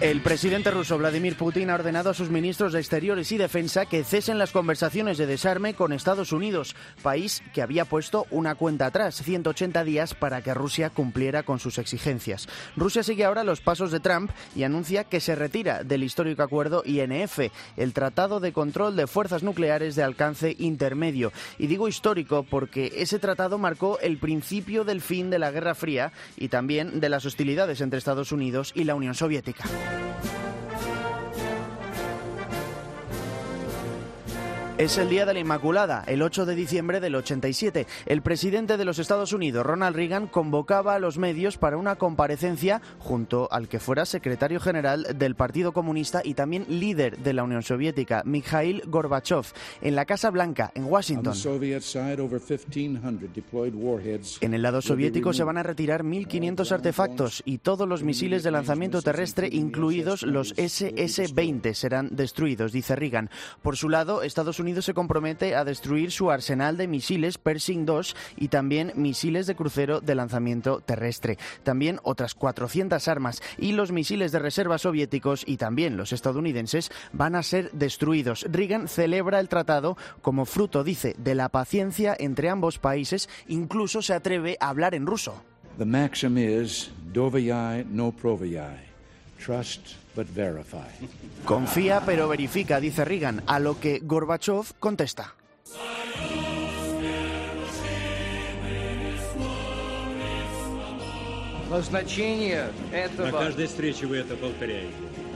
El presidente ruso Vladimir Putin ha ordenado a sus ministros de Exteriores y Defensa que cesen las conversaciones de desarme con Estados Unidos, país que había puesto una cuenta atrás, 180 días para que Rusia cumpliera con sus exigencias. Rusia sigue ahora los pasos de Trump y anuncia que se retira del histórico acuerdo INF, el Tratado de Control de Fuerzas Nucleares de Alcance Intermedio. Y digo histórico porque ese tratado marcó el principio del fin de la Guerra Fría y también de las hostilidades entre Estados Unidos y la Unión Soviética. Es el Día de la Inmaculada, el 8 de diciembre del 87. El presidente de los Estados Unidos, Ronald Reagan, convocaba a los medios para una comparecencia junto al que fuera secretario general del Partido Comunista y también líder de la Unión Soviética, Mikhail Gorbachev, en la Casa Blanca, en Washington. En el lado soviético se van a retirar 1.500 artefactos y todos los misiles de lanzamiento terrestre, incluidos los SS-20, serán destruidos, dice Reagan. Por su lado, Estados Unidos se compromete a destruir su arsenal de misiles Pershing II y también misiles de crucero de lanzamiento terrestre. También otras 400 armas y los misiles de reserva soviéticos y también los estadounidenses van a ser destruidos. Reagan celebra el tratado como fruto, dice, de la paciencia entre ambos países. Incluso se atreve a hablar en ruso. The maxim is dovyai no provyai. Trust but verify. Confía pero verifica, dice Reagan, a lo que Gorbachev contesta. На каждой встрече вы это повторяете.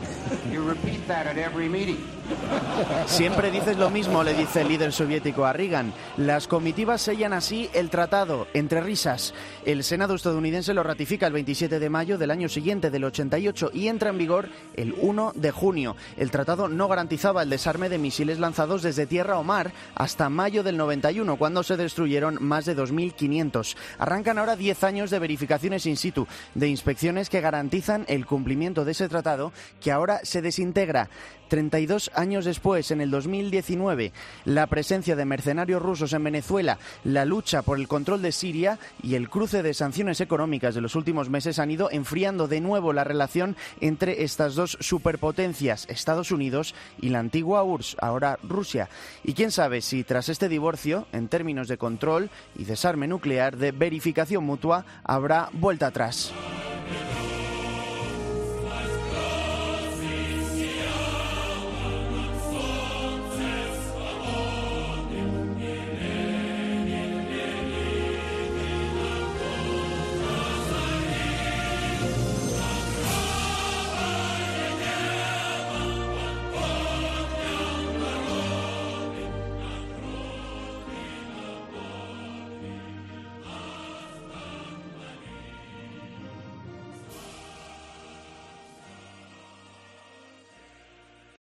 Siempre dices lo mismo, le dice el líder soviético a Reagan. Las comitivas sellan así el tratado, entre risas. El Senado estadounidense lo ratifica el 27 de mayo del año siguiente, del 88, y entra en vigor el 1 de junio. El tratado no garantizaba el desarme de misiles lanzados desde tierra o mar hasta mayo del 91, cuando se destruyeron más de 2.500. Arrancan ahora 10 años de verificaciones in situ, de inspecciones que garantizan el cumplimiento de ese tratado, que ahora se desintegra. 32 años después, en el 2019, la presencia de mercenarios rusos en Venezuela, la lucha por el control de Siria y el cruce de sanciones económicas de los últimos meses han ido enfriando de nuevo la relación entre estas dos superpotencias, Estados Unidos y la antigua URSS, ahora Rusia. Y quién sabe si tras este divorcio, en términos de control y desarme nuclear, de verificación mutua, habrá vuelta atrás.